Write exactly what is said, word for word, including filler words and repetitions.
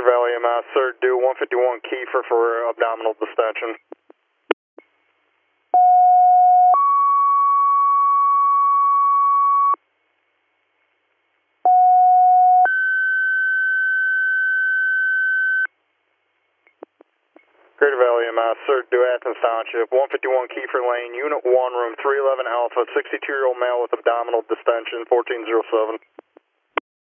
Valley M S, third due, one fifty-one Kiefer for abdominal distension. Greater Valley M S, third due, Athens Township, one fifty-one Kiefer Lane, Unit one, room three eleven Alpha, sixty-two-year-old male with abdominal distension, fourteen oh seven.